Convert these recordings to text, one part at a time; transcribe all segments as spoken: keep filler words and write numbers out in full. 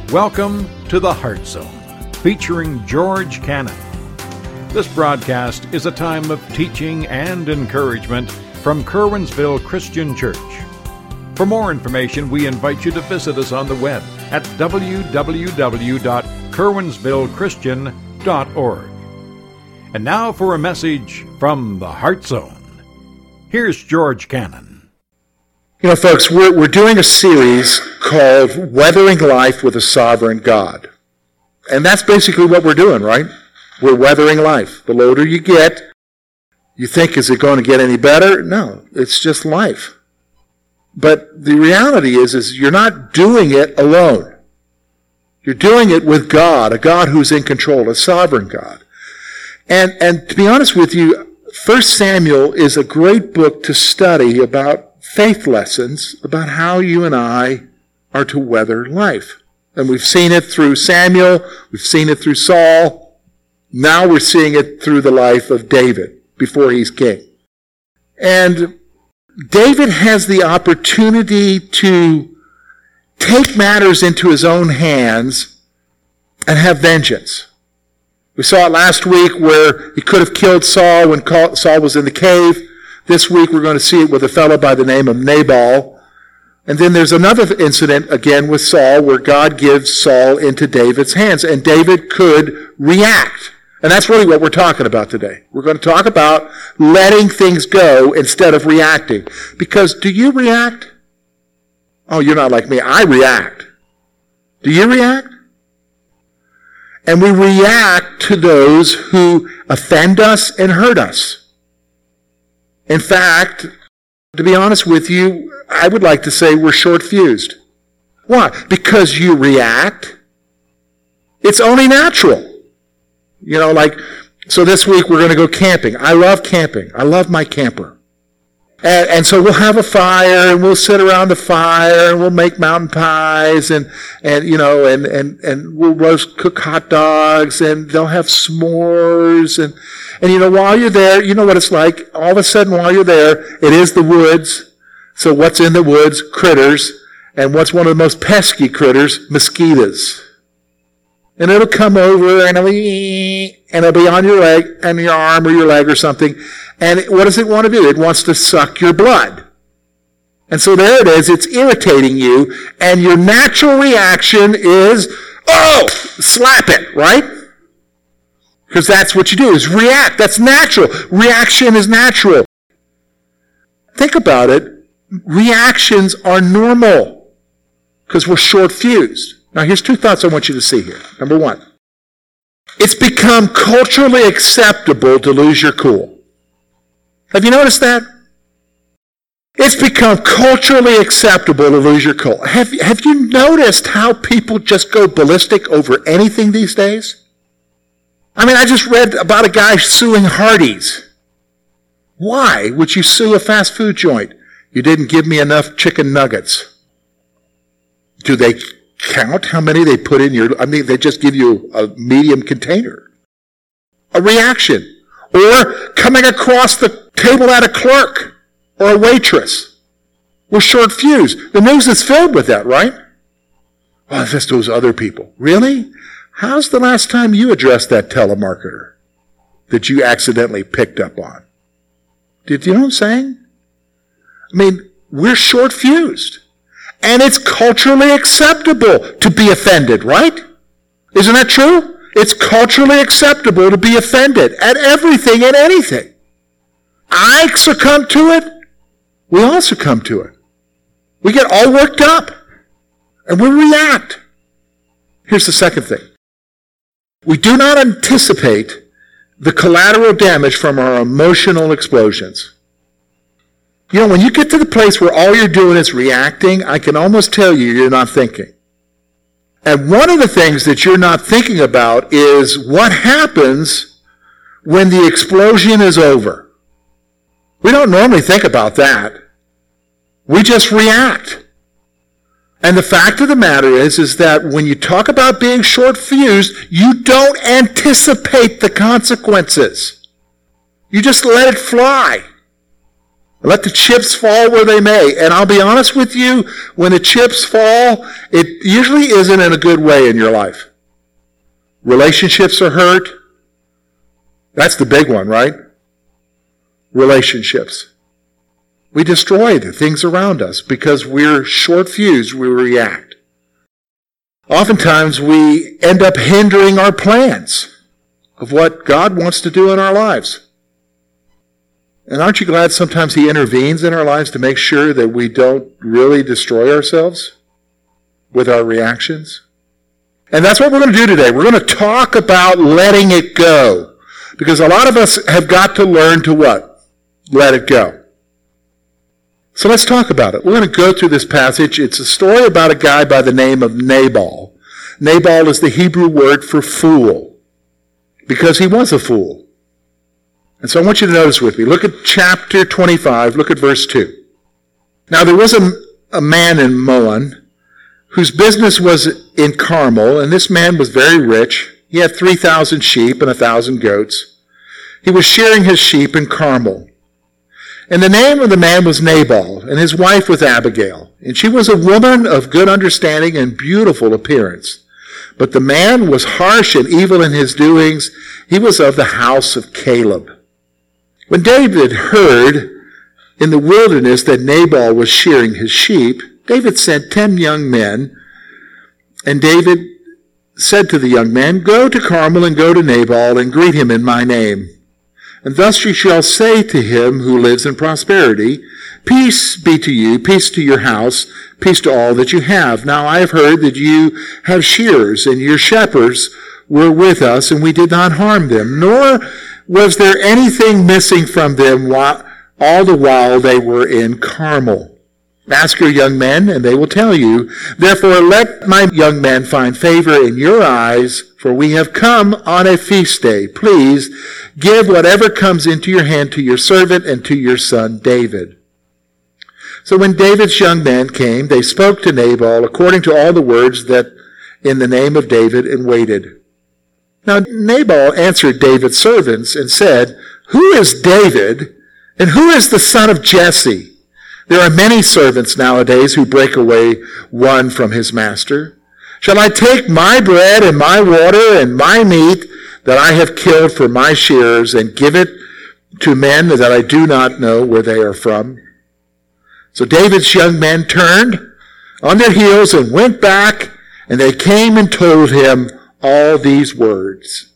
Welcome to the Heart Zone, featuring George Cannon. This broadcast is a time of teaching and encouragement from Curwensville Christian Church. For more information, we invite you to visit us on the web at w w w dot curwensville christian dot org. And now for a message from the Heart Zone. Here's George Cannon. You know, folks, we're, we're doing a series called Weathering Life with a Sovereign God. And that's basically what we're doing, right? We're weathering life. The older you get, you think, is it going to get any better? No, it's just life. But the reality is, is you're not doing it alone. You're doing it with God, a God who's in control, a sovereign God. And, and to be honest with you, First Samuel is a great book to study about faith lessons, about how you and I are to weather life. And we've seen it through Samuel, we've seen it through Saul, now we're seeing it through the life of David before he's king. And David has the opportunity to take matters into his own hands and have vengeance. We saw it last week where he could have killed Saul when Saul was in the cave. This week we're going to see it with a fellow by the name of Nabal. And then there's another incident again with Saul where God gives Saul into David's hands. And David could react. And that's really what we're talking about today. We're going to talk about letting things go instead of reacting. Because do you react? Oh, you're not like me. I react. Do you react? And we react to those who offend us and hurt us. In fact, to be honest with you, I would like to say we're short-fused. Why? Because you react. It's only natural. You know, like, so this week we're going to go camping. I love camping. I love my camper. And, and so we'll have a fire, and we'll sit around the fire, and we'll make mountain pies, and, and you know, and, and, and we'll roast, cook hot dogs, and they'll have s'mores, and, and you know, while you're there, you know what it's like. All of a sudden, while you're there, it is the woods. So what's in the woods? Critters. And what's one of the most pesky critters? Mosquitoes. And it'll come over, and it'll be, and it'll be on your leg, and your arm, or your leg, or something. And what does it want to do? It wants to suck your blood. And so there it is. It's irritating you. And your natural reaction is, oh, slap it, right? Because that's what you do, is react. That's natural. Reaction is natural. Think about it. Reactions are normal because we're short-fused. Now, here's two thoughts I want you to see here. Number one, it's become culturally acceptable to lose your cool. Have you noticed that? It's become culturally acceptable to lose your cool. Have, have you noticed how people just go ballistic over anything these days? I mean, I just read about a guy suing Hardee's. Why would you sue a fast food joint? You didn't give me enough chicken nuggets. Do they count how many they put in your... I mean, they just give you a medium container. A reaction. Or coming across the table at a clerk or a waitress. We're short-fused. The news is filled with that, right? Oh, just those other people. Really? How's the last time you addressed that telemarketer that you accidentally picked up on? Did you know what I'm saying? I mean, we're short-fused. And it's culturally acceptable to be offended, right? Isn't that true? It's culturally acceptable to be offended at everything and anything. I succumb to it. We all succumb to it. We get all worked up. And we react. Here's the second thing. We do not anticipate the collateral damage from our emotional explosions. You know, when you get to the place where all you're doing is reacting, I can almost tell you you're not thinking. And one of the things that you're not thinking about is what happens when the explosion is over. We don't normally think about that. We just react. And the fact of the matter is, is that when you talk about being short-fused, you don't anticipate the consequences. You just let it fly. Let the chips fall where they may. And I'll be honest with you, when the chips fall, it usually isn't in a good way in your life. Relationships are hurt. That's the big one, right? Relationships. We destroy the things around us because we're short-fused, we react. Oftentimes we end up hindering our plans of what God wants to do in our lives. And aren't you glad sometimes He intervenes in our lives to make sure that we don't really destroy ourselves with our reactions? And that's what we're going to do today. We're going to talk about letting it go. Because a lot of us have got to learn to what? Let it go. So let's talk about it. We're going to go through this passage. It's a story about a guy by the name of Nabal. Nabal is the Hebrew word for fool. Because he was a fool. And so I want you to notice with me. Look at chapter twenty-five. Look at verse two. Now there was a, a man in Moan whose business was in Carmel, and this man was very rich. He had three thousand sheep and one thousand goats. He was shearing his sheep in Carmel. And the name of the man was Nabal, and his wife was Abigail. And she was a woman of good understanding and beautiful appearance. But the man was harsh and evil in his doings. He was of the house of Caleb. When David heard in the wilderness that Nabal was shearing his sheep, David sent ten young men, and David said to the young men, "Go to Carmel and go to Nabal and greet him in my name. And thus you shall say to him who lives in prosperity, Peace be to you, peace to your house, peace to all that you have. Now I have heard that you have shearers, and your shepherds were with us, and we did not harm them, nor was there anything missing from them while, all the while they were in Carmel. Ask your young men, and they will tell you. Therefore let my young men find favor in your eyes, for we have come on a feast day. Please give whatever comes into your hand to your servant and to your son David." So when David's young men came, they spoke to Nabal according to all the words that in the name of David, and waited. Now Nabal answered David's servants and said, "Who is David, and who is the son of Jesse? There are many servants nowadays who break away one from his master. Shall I take my bread and my water and my meat that I have killed for my shearers and give it to men that I do not know where they are from?" So David's young men turned on their heels and went back, and they came and told him all these words.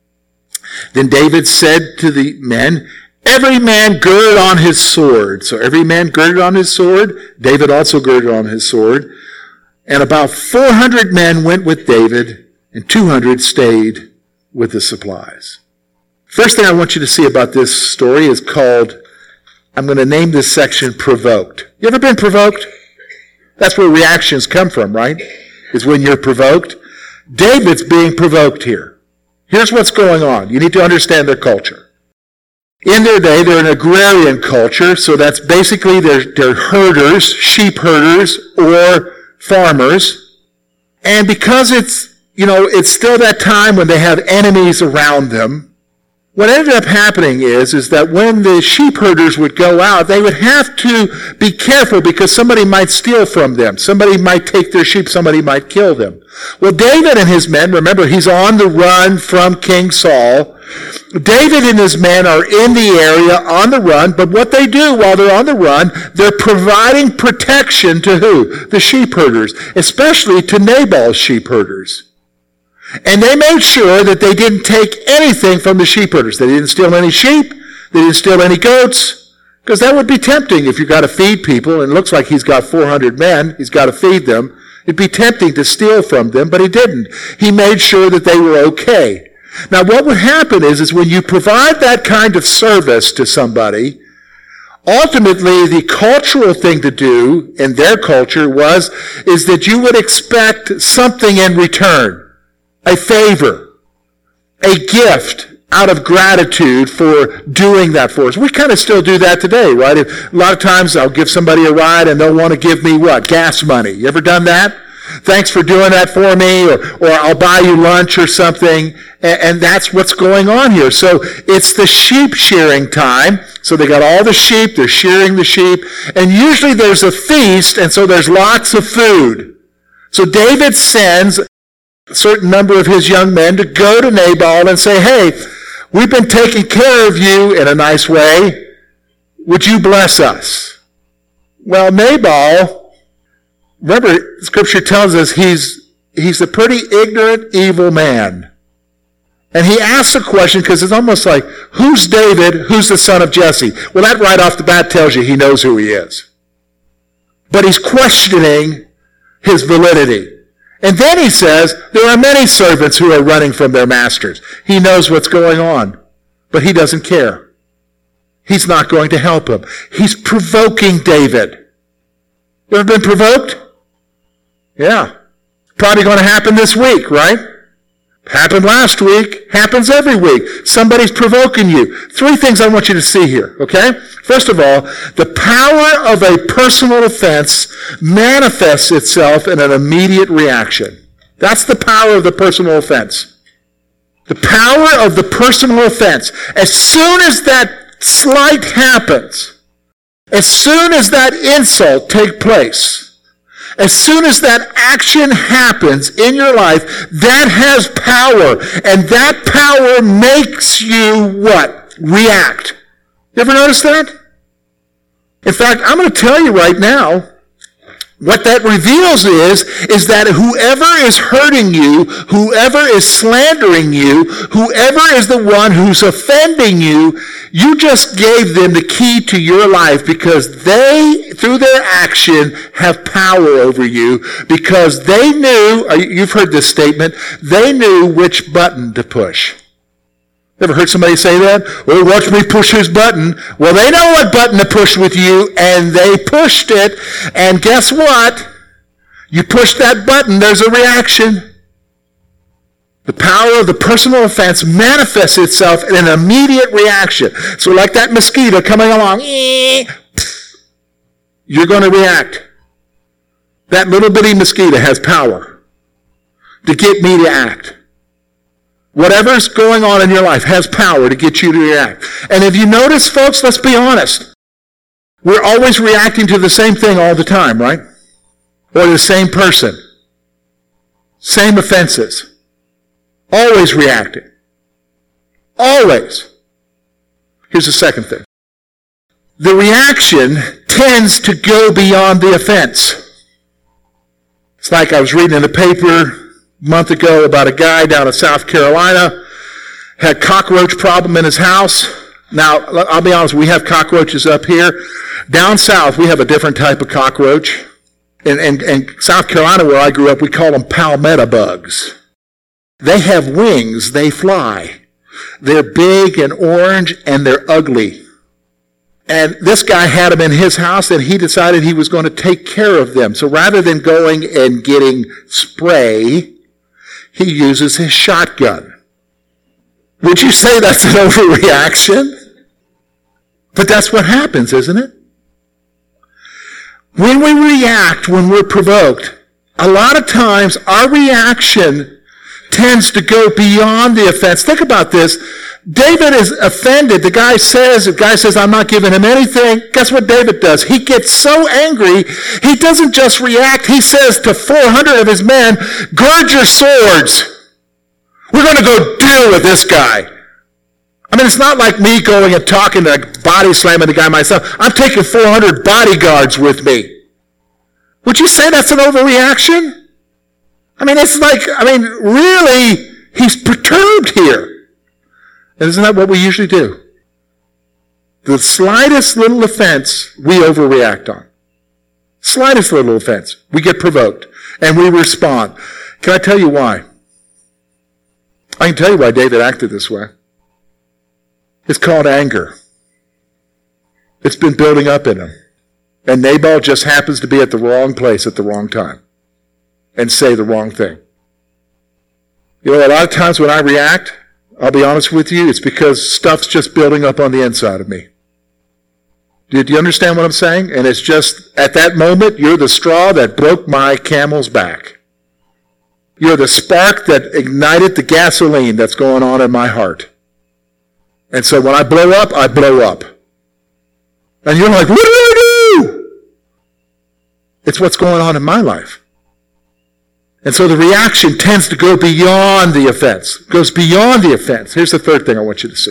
Then David said to the men, "Every man gird on his sword." So every man girded on his sword. David also girded on his sword. And about four hundred men went with David, and two hundred stayed with the supplies. First thing I want you to see about this story is called, I'm going to name this section Provoked. You ever been provoked? That's where reactions come from, right? Is when you're provoked. David's being provoked here. Here's what's going on. You need to understand their culture. In their day, they're an agrarian culture, so that's basically they're, they're herders, sheep herders, or farmers. And because it's, you know, it's still that time when they have enemies around them, what ended up happening is, is that when the sheep herders would go out, they would have to be careful because somebody might steal from them. Somebody might take their sheep. Somebody might kill them. Well, David and his men, remember, he's on the run from King Saul. David and his men are in the area on the run, but what they do while they're on the run, they're providing protection to who? The sheep herders, especially to Nabal's sheep herders. And they made sure that they didn't take anything from the sheep herders. They didn't steal any sheep. They didn't steal any goats. Because that would be tempting if you've got to feed people, and it looks like he's got four hundred men. He's got to feed them. It'd be tempting to steal from them, but he didn't. He made sure that they were okay. Now what would happen is, is when you provide that kind of service to somebody, ultimately the cultural thing to do in their culture was, is that you would expect something in return. A favor, a gift out of gratitude for doing that for us. We kind of still do that today, right? If, a lot of times I'll give somebody a ride and they'll want to give me what? Gas money. You ever done that? thanks for doing that for me, or, or I'll buy you lunch or something. And, and that's what's going on here. So it's the sheep shearing time. So they got all the sheep, they're shearing the sheep, and usually there's a feast, and so there's lots of food. So David sends a certain number of his young men to go to Nabal and say, hey, we've been taking care of you in a nice way. Would you bless us? Well, Nabal, remember, Scripture tells us he's he's a pretty ignorant, evil man. And he asks a question because it's almost like, who's David? Who's the son of Jesse? Well, that right off the bat tells you he knows who he is. But he's questioning his validity. And then he says, there are many servants who are running from their masters. He knows what's going on, but he doesn't care. He's not going to help him. He's provoking David. You ever been provoked? Yeah. Probably going to happen this week, right? Happened last week. Happens every week. Somebody's provoking you. Three things I want you to see here, okay? First of all, the power of a personal offense manifests itself in an immediate reaction. That's the power of the personal offense. The power of the personal offense. As soon as that slight happens, as soon as that insult takes place, as soon as that action happens in your life, that has power. And that power makes you what? React. You ever notice that? In fact, I'm going to tell you right now, what that reveals is, is that whoever is hurting you, whoever is slandering you, whoever is the one who's offending you, you just gave them the key to your life because they, through their action, have power over you because they knew, you've heard this statement, they knew which button to push. Ever heard somebody say that? Well, watch me push his button. Well, they know what button to push with you, and they pushed it. And guess what? You push that button, there's a reaction. The power of the personal offense manifests itself in an immediate reaction. So like that mosquito coming along, you're going to react. That little bitty mosquito has power to get me to act. Whatever's going on in your life has power to get you to react. And if you notice, folks, let's be honest. We're always reacting to the same thing all the time, right? Or the same person. Same offenses. Always reacting. Always. Here's the second thing. The reaction tends to go beyond the offense. It's like I was reading in the paper month ago about a guy down in South Carolina, had cockroach problem in his house. Now, I'll be honest, we have cockroaches up here. Down south, we have a different type of cockroach. In, in, in South Carolina, where I grew up, we call them palmetto bugs. They have wings, they fly. They're big and orange, and they're ugly. And this guy had them in his house, and he decided he was going to take care of them. So rather than going and getting spray, he uses his shotgun. Would you say that's an overreaction? But that's what happens, isn't it? When we react, when we're provoked, a lot of times our reaction tends to go beyond the offense. Think about this. David is offended. The guy says, the guy says, I'm not giving him anything. Guess what David does? He gets so angry, he doesn't just react. He says to four hundred of his men, gird your swords. We're going to go deal with this guy. I mean, it's not like me going and talking to body slamming the guy myself. I'm taking four hundred bodyguards with me. Would you say that's an overreaction? I mean, it's like, I mean, really, he's perturbed here. And isn't that what we usually do? The slightest little offense, we overreact on. Slightest little offense, we get provoked, and we respond. Can I tell you why? I can tell you why David acted this way. It's called anger. It's been building up in him. And Nabal just happens to be at the wrong place at the wrong time and say the wrong thing. You know, a lot of times when I react, I'll be honest with you, it's because stuff's just building up on the inside of me. Do you understand what I'm saying? And it's just, at that moment, you're the straw that broke my camel's back. You're the spark that ignited the gasoline that's going on in my heart. And so when I blow up, I blow up. And you're like, what do I do? It's what's going on in my life. And so the reaction tends to go beyond the offense. Goes beyond the offense. Here's the third thing I want you to see.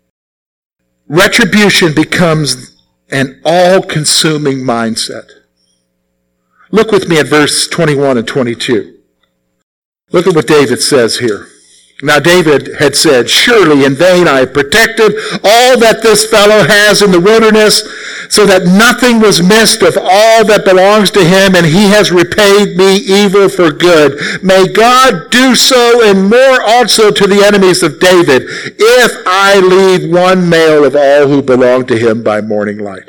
Retribution becomes an all-consuming mindset. Look with me at verse twenty-one and twenty-two. Look at what David says here. Now David had said, surely in vain I have protected all that this fellow has in the wilderness, so that nothing was missed of all that belongs to him, and he has repaid me evil for good. May God do so and more also to the enemies of David, if I leave one male of all who belong to him by morning light.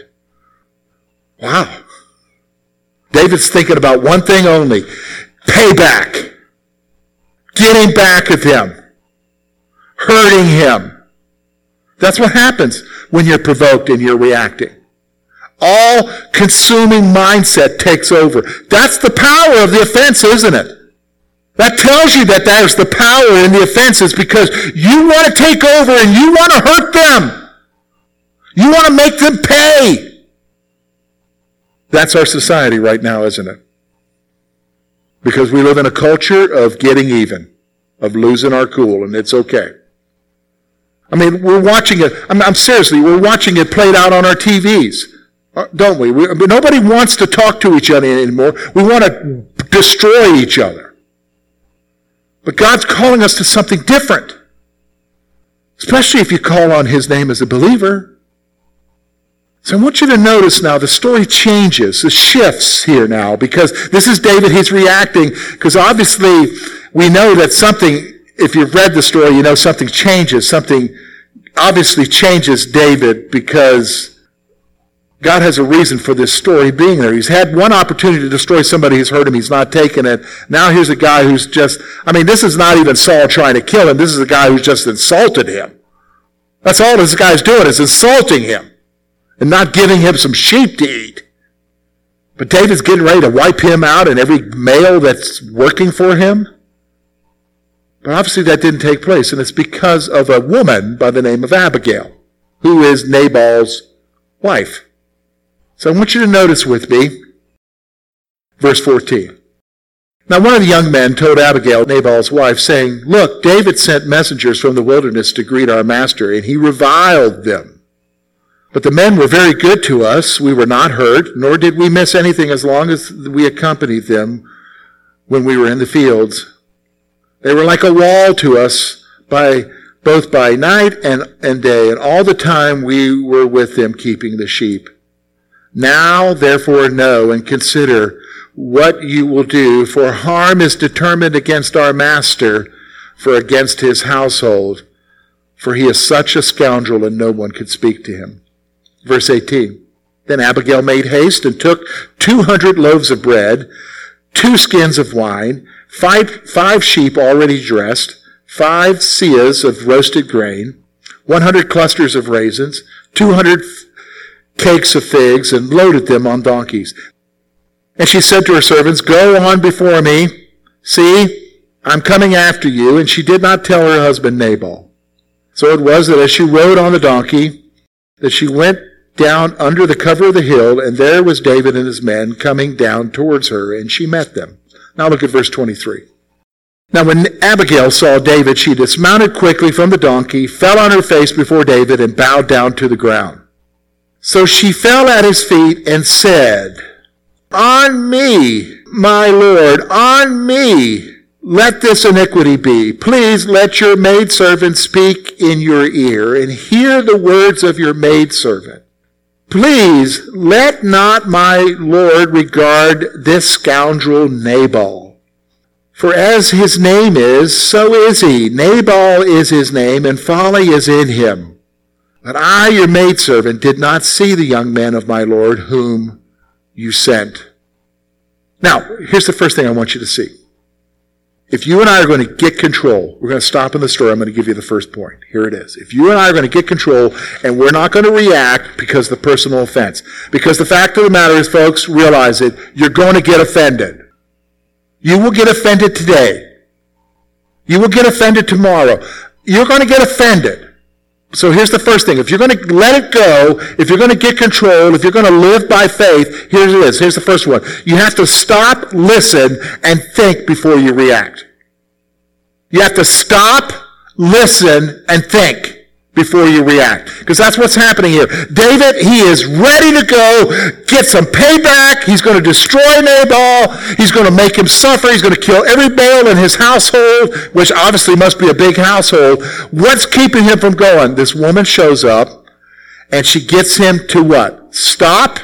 Wow. David's thinking about one thing only: payback. Getting back at him. Hurting him. That's what happens when you're provoked and you're reacting. All-consuming mindset takes over. That's the power of the offense, isn't it? That tells you that there's the power in the offenses, because you want to take over and you want to hurt them. You want to make them pay. That's our society right now, isn't it? Because we live in a culture of getting even, of losing our cool, and it's okay. I mean, we're watching it, I'm, I'm seriously, we're watching it played out on our T Vs, don't we? we? Nobody wants to talk to each other anymore. We want to destroy each other. But God's calling us to something different, especially if you call on His name as a believer. So I want you to notice now the story changes, it shifts here now, because this is David, he's reacting, because obviously we know that something, if you've read the story, you know something changes, something obviously changes David, because God has a reason for this story being there. He's had one opportunity to destroy somebody who's hurt him, he's not taken it. Now here's a guy who's just, I mean, this is not even Saul trying to kill him, this is a guy who's just insulted him. That's all this guy's doing, is insulting him. And not giving him some sheep to eat. But David's getting ready to wipe him out and every male that's working for him. But obviously that didn't take place, and it's because of a woman by the name of Abigail, who is Nabal's wife. So I want you to notice with me verse fourteen. Now one of the young men told Abigail, Nabal's wife, saying, look, David sent messengers from the wilderness to greet our master, and he reviled them. But the men were very good to us. We were not hurt, nor did we miss anything as long as we accompanied them when we were in the fields. They were like a wall to us, by both by night and, and day, and all the time we were with them keeping the sheep. Now, therefore, know and consider what you will do, for harm is determined against our master, for against his household, for he is such a scoundrel and no one could speak to him. Verse eighteen, then Abigail made haste and took two hundred loaves of bread, two skins of wine, five, five sheep already dressed, five seahs of roasted grain, one hundred clusters of raisins, two hundred cakes of figs, and loaded them on donkeys. And she said to her servants, go on before me. See, I'm coming after you. And she did not tell her husband Nabal. So it was that as she rode on the donkey, that she went down under the cover of the hill, and there was David and his men coming down towards her, and she met them. Now look at verse twenty-three. Now when Abigail saw David, she dismounted quickly from the donkey, fell on her face before David, and bowed down to the ground. So she fell at his feet and said, on me, my Lord, on me, let this iniquity be. Please let your maidservant speak in your ear, and hear the words of your maidservant. Please let not my Lord regard this scoundrel Nabal. For as his name is, so is he. Nabal is his name, and folly is in him. But I, your maidservant, did not see the young man of my Lord whom you sent. Now, here's the first thing I want you to see. If you and I are going to get control, we're going to stop in the story. I'm going to give you the first point. Here it is. If you and I are going to get control, and we're not going to react because of the personal offense. Because the fact of the matter is, folks, realize it, you're going to get offended. You will get offended today. You will get offended tomorrow. You're going to get offended. So here's the first thing. If you're going to let it go, if you're going to get control, if you're going to live by faith, here it is. Here's the first one. You have to stop, listen, and think before you react. You have to stop, listen, and think before you react. Because that's what's happening here. David, he is ready to go, get some payback. He's going to destroy Nabal. He's going to make him suffer. He's going to kill every male in his household, which obviously must be a big household. What's keeping him from going? This woman shows up, and she gets him to what? Stop,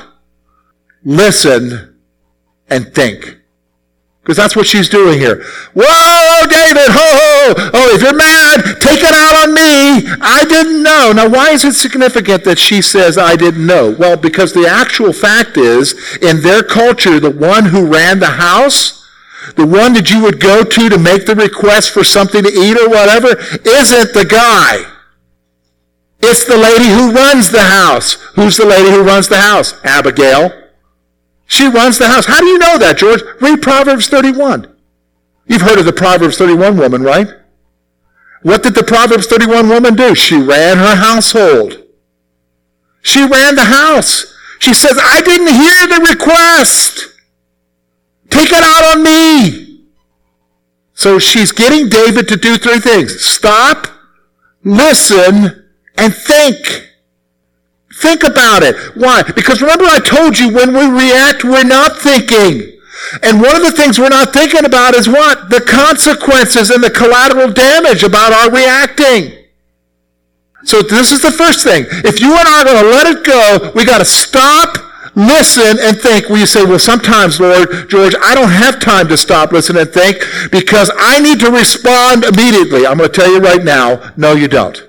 listen, and think. Because that's what she's doing here. Whoa, David, ho, ho. Oh, if you're mad, take it out on me. I didn't know. Now, why is it significant that she says, I didn't know? Well, because the actual fact is, in their culture, the one who ran the house, the one that you would go to to make the request for something to eat or whatever, isn't the guy. It's the lady who runs the house. Who's the lady who runs the house? Abigail. She runs the house. How do you know that, George? Read Proverbs thirty-one. You've heard of the Proverbs thirty-one woman, right? What did the Proverbs thirty-one woman do? She ran her household. She ran the house. She says, I didn't hear the request. Take it out on me. So she's getting David to do three things. Stop, listen, and think. Think about it. Why? Because remember I told you when we react, we're not thinking. And one of the things we're not thinking about is what? The consequences and the collateral damage about our reacting. So this is the first thing. If you and I are going to let it go, we got to stop, listen, and think. Well, you say, well, sometimes, Lord, George, I don't have time to stop, listen, and think because I need to respond immediately. I'm going to tell you right now, no, you don't.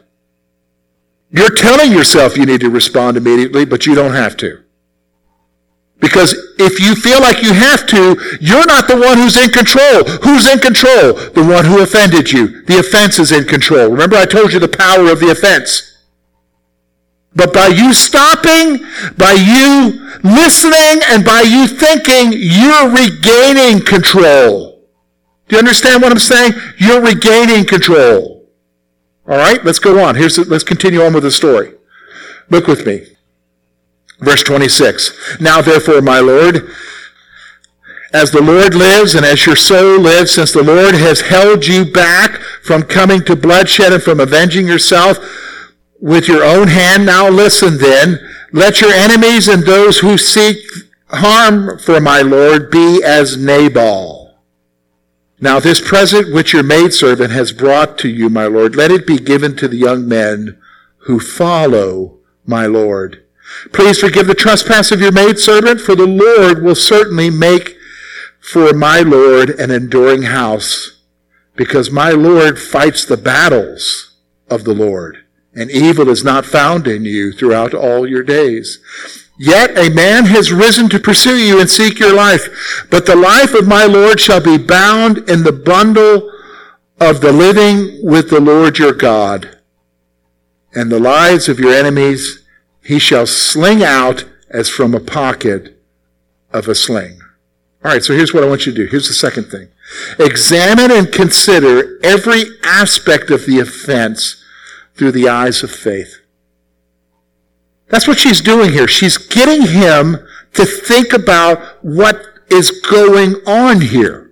You're telling yourself you need to respond immediately, but you don't have to. Because if you feel like you have to, you're not the one who's in control. Who's in control? The one who offended you. The offense is in control. Remember I told you the power of the offense. But by you stopping, by you listening, and by you thinking, you're regaining control. Do you understand what I'm saying? You're regaining control. All right, let's go on. Here's the, let's continue on with the story. Look with me. Verse twenty-six. Now therefore, my Lord, as the Lord lives and as your soul lives, since the Lord has held you back from coming to bloodshed and from avenging yourself with your own hand, now listen then. Let your enemies and those who seek harm for my Lord be as Nabal. Now this present which your maidservant has brought to you, my Lord, let it be given to the young men who follow my Lord. Please forgive the trespass of your maidservant, for the Lord will certainly make for my Lord an enduring house, because my Lord fights the battles of the Lord, and evil is not found in you throughout all your days. Yet a man has risen to pursue you and seek your life. But the life of my Lord shall be bound in the bundle of the living with the Lord your God. And the lives of your enemies he shall sling out as from a pocket of a sling. All right, so here's what I want you to do. Here's the second thing. Examine and consider every aspect of the offense through the eyes of faith. That's what she's doing here. She's getting him to think about what is going on here.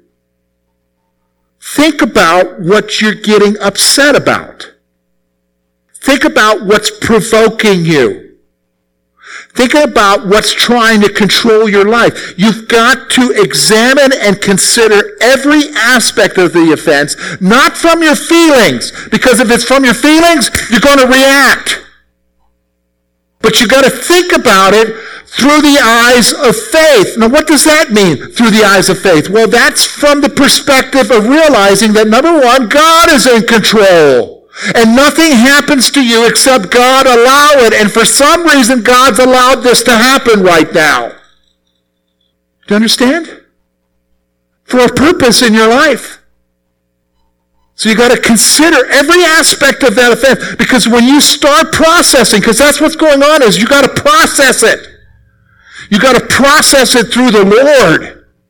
Think about what you're getting upset about. Think about what's provoking you. Think about what's trying to control your life. You've got to examine and consider every aspect of the offense, not from your feelings, because if it's from your feelings, you're going to react. But you got to think about it through the eyes of faith. Now, what does that mean, through the eyes of faith? Well, that's from the perspective of realizing that, number one, God is in control. And nothing happens to you except God allow it. And for some reason, God's allowed this to happen right now. Do you understand? For a purpose in your life. So you got to consider every aspect of that offense, because when you start processing, because that's what's going on, is you got to process it. You got to process it through the Lord.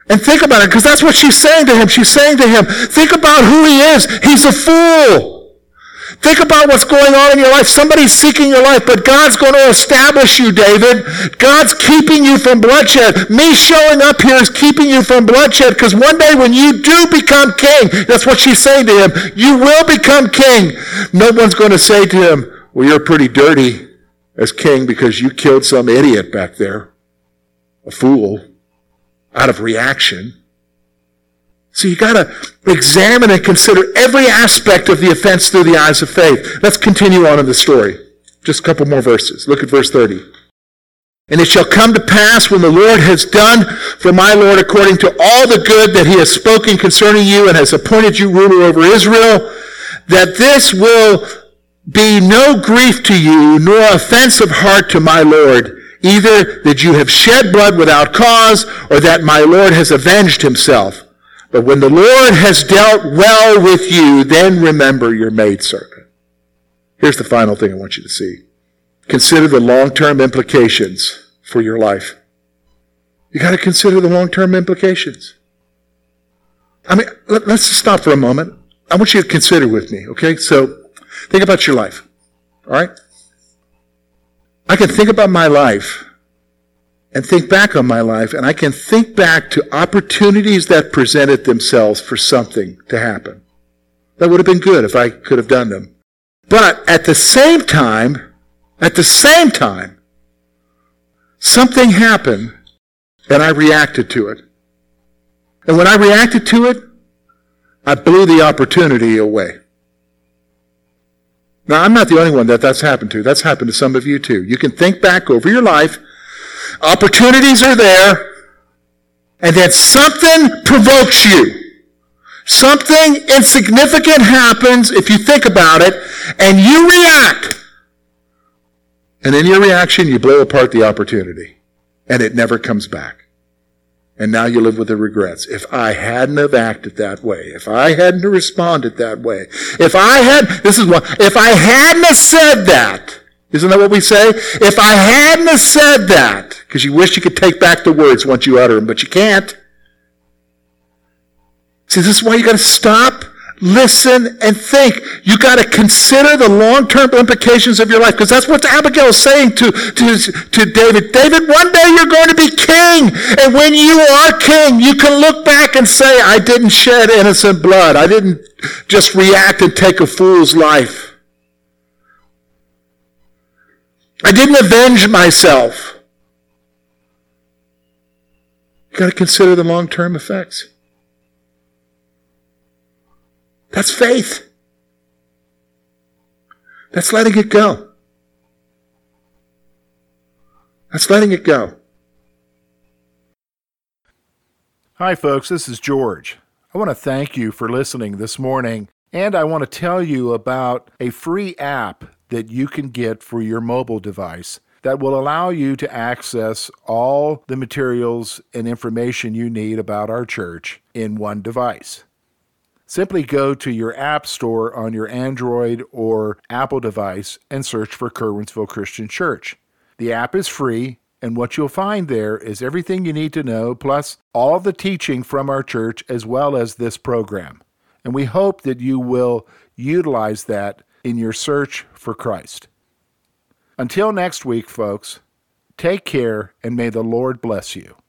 And think about it, because that's what she's saying to him. She's saying to him, think about who he is. He's a fool. Think about what's going on in your life. Somebody's seeking your life, but God's going to establish you, David. God's keeping you from bloodshed. Me showing up here is keeping you from bloodshed, because one day when you do become king, that's what she's saying to him, you will become king. No one's going to say to him, well, you're pretty dirty as king because you killed some idiot back there, a fool, out of reaction. So you got to examine and consider every aspect of the offense through the eyes of faith. Let's continue on in the story. Just a couple more verses. Look at verse thirty. And it shall come to pass when the Lord has done for my Lord according to all the good that he has spoken concerning you and has appointed you ruler over Israel, that this will be no grief to you, nor offense of heart to my Lord, either that you have shed blood without cause, or that my Lord has avenged himself. But when the Lord has dealt well with you, then remember your maidservant. Here's the final thing I want you to see. Consider the long-term implications for your life. You got to consider the long-term implications. I mean, let, let's just stop for a moment. I want you to consider with me, okay? So, think about your life, all right? I can think about my life and think back on my life, and I can think back to opportunities that presented themselves for something to happen. That would have been good if I could have done them. But at the same time, at the same time, something happened and I reacted to it. And when I reacted to it, I blew the opportunity away. Now, I'm not the only one that that's happened to. That's happened to some of you too. You can think back over your life. Opportunities are there, and then something provokes you. Something insignificant happens, if you think about it, and you react. And in your reaction, you blow apart the opportunity, and it never comes back. And now you live with the regrets. If I hadn't have acted that way, if I hadn't have responded that way, if I had, this is what, if I hadn't have said that, isn't that what we say? If I hadn't have said that, because you wish you could take back the words once you utter them, but you can't. See, this is why you got to stop, listen, and think. You got to consider the long-term implications of your life, because that's what Abigail is saying to, to, to David. David, one day you're going to be king, and when you are king, you can look back and say, I didn't shed innocent blood. I didn't just react and take a fool's life. I didn't avenge myself. You got to consider the long-term effects. That's faith. That's letting it go. That's letting it go. Hi, folks. This is George. I want to thank you for listening this morning, and I want to tell you about a free app that you can get for your mobile device that will allow you to access all the materials and information you need about our church in one device. Simply go to your app store on your Android or Apple device and search for Curwensville Christian Church. The app is free, and what you'll find there is everything you need to know, plus all the teaching from our church as well as this program. And we hope that you will utilize that in your search for Christ. Until next week, folks, take care and may the Lord bless you.